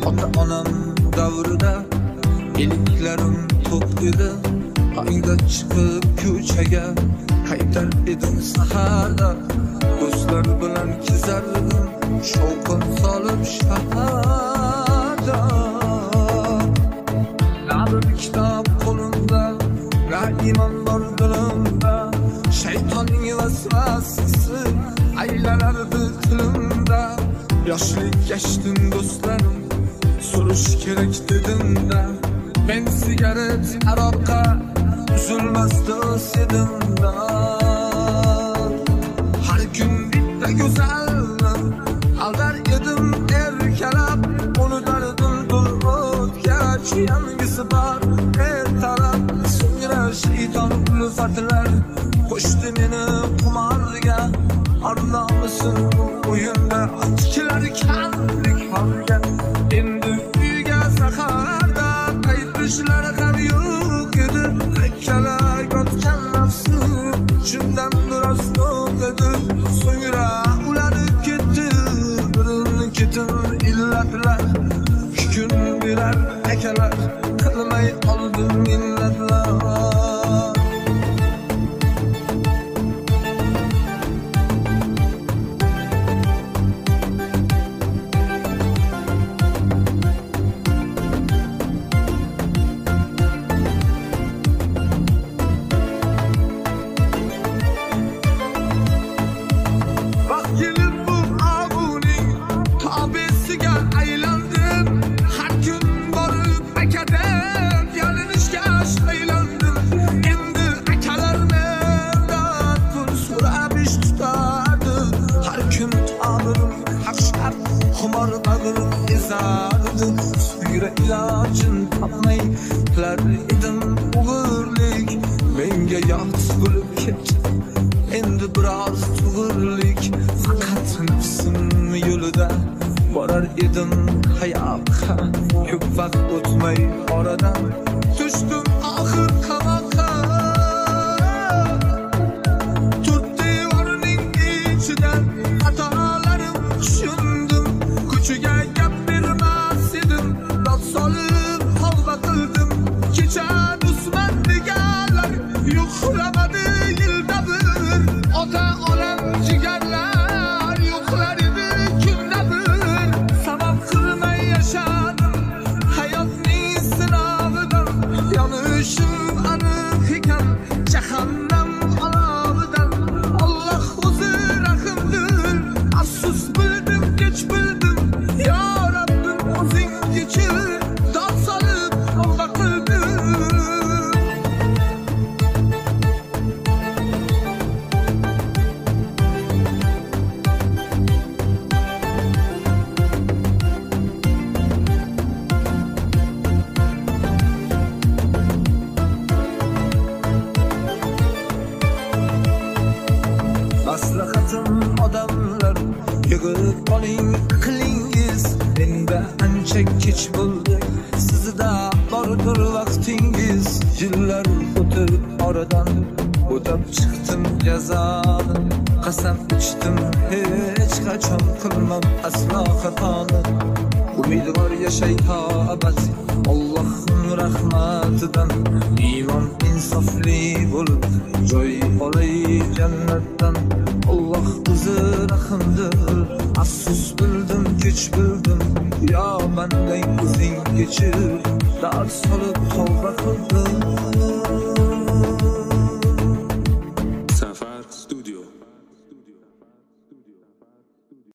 Ota-onam davrida iliklarim to'q edi. Qayda chiqib ko'chaga qaytar edim saharda. Do'stlar bilan kezardim shovqin solib shaharda. Na bir kitob qo'limda, na iymon bor dilimda. Shaytonning vasvasasi aylanardi tilimda. Yoshlik yashdim do'stlarim, surish kerak dedimda. Men sigaret aroqqa uzilmas do'st edimda. Har kun bitta go'zalni aldar edim erkalab. Unutardim dur o'tgach yangisi bor ertalab. So'ngra shayton ulfatlar qo'shdi meni qumorga. Arnomisin o'yinda ochkilar kamlik holga. Endi uyga saharda qaytishlar ham yo'q edi. Akkalak yotgan nafsim shundan biroz to'qidi. So'ngra ular ketdi birin ketin illatlar. Kun bilar akalar qilmay oldim millatlar. So'ngra ilojin topmay qilar edim o'g'irlik. Menga yot bo'lib ketdi endi biroz tug'irlik. Faqat nafsim yo'lida borar edim hayoqqa. Ko'p vaqt o'tmay oradan tushdim oxir qamoqqa. To'rt devorning ichidan xatolarim tushundim. Ko'chaga gap bermas edim, dod solib tavba qildim. Kecha dushman deganlar yo'qlamadi yilda bir. Ota-onam jigarlar yo'qlar edi kunda bir. Sabab qilmay yashadim hayotning sinovidan. Yonishim aniq ekan jahannam olovidan. Alloh o'zi rahimdir, afsus bildim kech bildim. Ya Rabbim o'zing kechir, dod solib tavba qildim. Maslahatim odamlar yig'ib oling qilingiz. Menda ancha kech bo'ldi, sizda bordir vaqtingiz. Yillar o'tib oradan o'tib chiqdim jazoni. Qasam ichdim hech qachon qilmam aslo xatoni. Umidvor yashay to abad Allohning rahmatidan. Iymon insofli bo'lib joy olay jannatdan. Alloh o'zi rahimdir, afsus bildim kech bildim. Yo bandang o'zing kechir, dod solib tavba qildim.